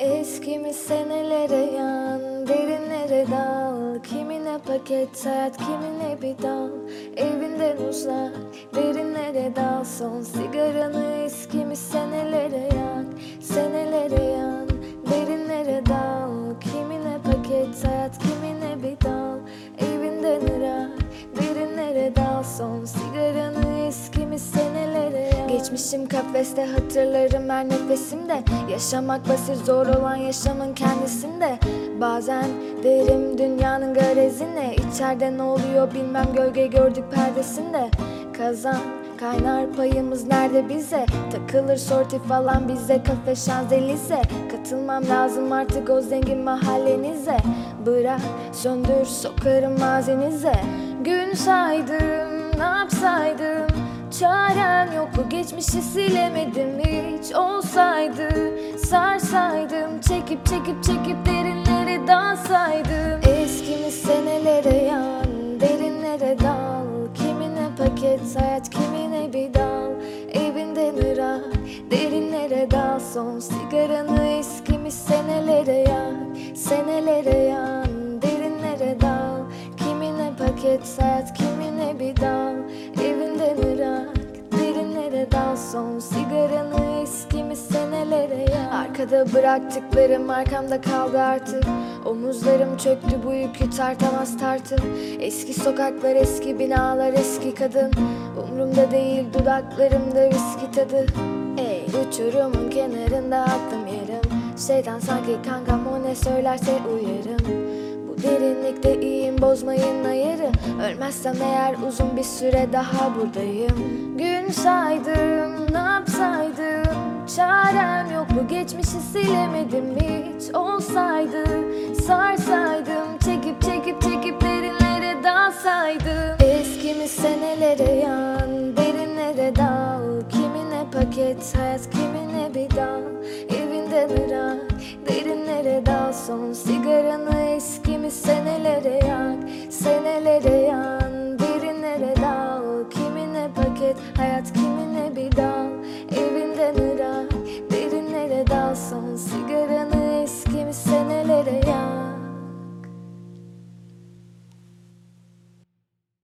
Eskimi senelere yan, derinlere dal. Kimine paket hayat, kimine bir dal. Evinden uzak, derinlere dal. Son sigaranı eskimi senelere yak. Senelere yan, derinlere dal. Kimine paket hayat, kimine bir dal. Evinden ırak, derinlere dal. Son sigaranı eskimi senelere yak. Geçmişim kafeste, hatırlarım her nefesimde. Yaşamak basit, zor olan yaşamın kendisinde. Bazen derim dünyanın garezine. İçeride ne oluyor bilmem, gölge gördük perdesinde. Kazan kaynar, payımız nerede bize? Takılır sorti falan bize, kafe şanzelize. Katılmam lazım artık o zengin mahallenize. Bırak söndür, sokarım mazinize. Gün saydım, ne yapsaydım? Çarem yok, bu geçmişi silemedim hiç. Olsaydı sarsaydım, çekip çekip çekip derinlere dalsaydım. Eskimi senelere yan, derinlere dal. Kimine paket hayat, kimine bir dal. Evinden ırak, derinlere dal. Son sigaranı eskimi senelere yan. Senelere yan, derinlere dal. Kimine paket hayat, kimine bir dal. Evinden ırak, derinlere dal. Son sigaranı eskimi senelere yan. Arkada bıraktıklarım arkamda kaldı artık. Omuzlarım çöktü, bu yükü tartamaz tartı. Eski sokaklar, eski binalar, eski kadın. Umrumda değil dudaklarımda viski tadı. Ey, uçurumun kenarında aklım yarım. Şeytan sanki kankam, o ne söylerse uyarım. Bu derinlikte iyiyim, bozmayın ayarı. Ölmezsem eğer uzun bir süre daha buradayım. Gün saydım, ne yapsaydım? Çarem yok, bu geçmişi silemedim hiç. Olsaydı sarsaydım, çekip çekip çekip derinlere dalsaydım. Eskimi senelere yan, derinlere dal. Kimine paket hayat, kimine bir dal. Evinden ırak, derinlere dal. Son sigaranı